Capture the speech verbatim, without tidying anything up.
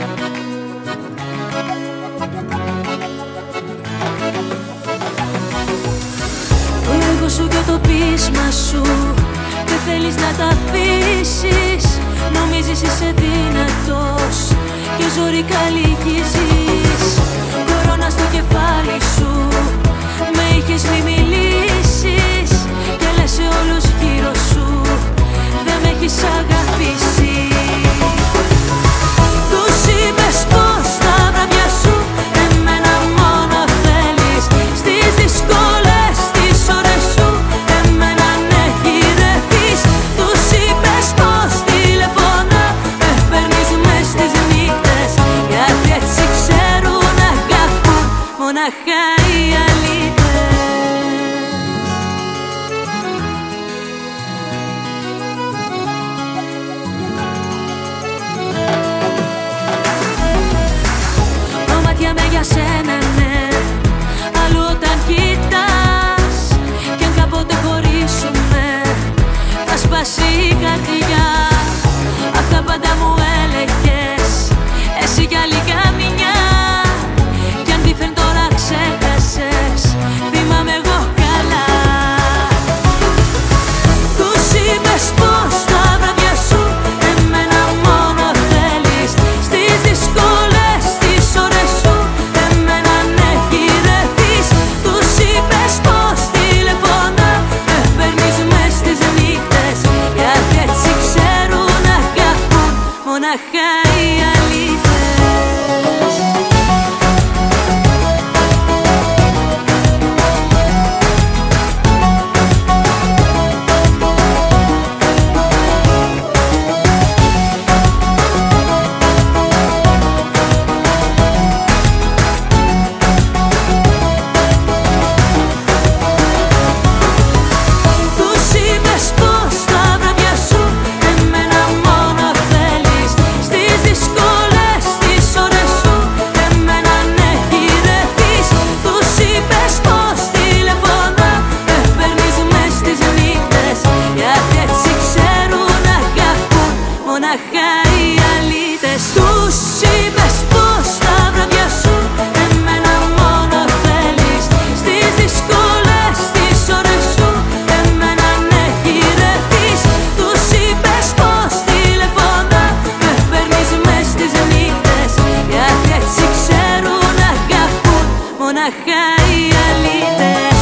Το έργο σου και το πείσμα σου δεν θέλεις να τα αφήσεις. Νομίζεις είσαι δυνατός και ζωρικά λυγίζεις. Κορώνα στο κεφάλι σου, με είχες μη μιλήσεις. Και λες σε όλους γύρω σου, δεν με έχεις αγαπήσει. Τους είπες πως τα βράδια σου εμένα μόνο θέλεις. Στις δύσκολες τις ώρες σου εμένα ναι γυρεύεις. Τους είπες πως τηλεφωνά με παίρνεις μες στις νύχτες. Γιατί έτσι ξέρουν να αγαπούν μοναχά οι αλήτες. Μάτια με για σένα ναι, αλλού όταν κοιτάς. Κι αν κάποτε χωρίσουμε θα σπάσει η καρδιά. Αυτά πάντα μου έλεγες, εσύ κι άλλη καμιά. Κι αν δίθεν τώρα ξέχασες, θυμάμαι εγώ καλά. Τους είπες πως τα βράδια σου εμένα μόνο θέλεις. Στις δύσκολες τις ώρες σου εμένα ναι γυρεύεις. Τους είπες πως τηλεφωνά με παίρνεις μες στις νύχτες. Γιατί έτσι ξέρουν να αγαπούν μοναχά οι αλήτες. Τους είπες πως τα βράδια σου εμένα μόνο θέλεις. Στις δύσκολες τις ώρες σου εμένα ναι γυρεύεις. Τους είπες πως τηλεφωνά με παίρνεις μες στις νύχτες. Γιατί έτσι ξέρουν να αγαπούν μοναχά οι αλήτες. Τους είπες πως τα βράδια σου εμένα μόνο θέλεις. Στις δύσκολες τις ώρες σου εμένα ναι γυρεύεις. Τους είπες πως τηλεφωνά με παίρνεις μες στις νύχτες. Γιατί έτσι ξέρουν να αγαπούν μοναχά οι αλήτες.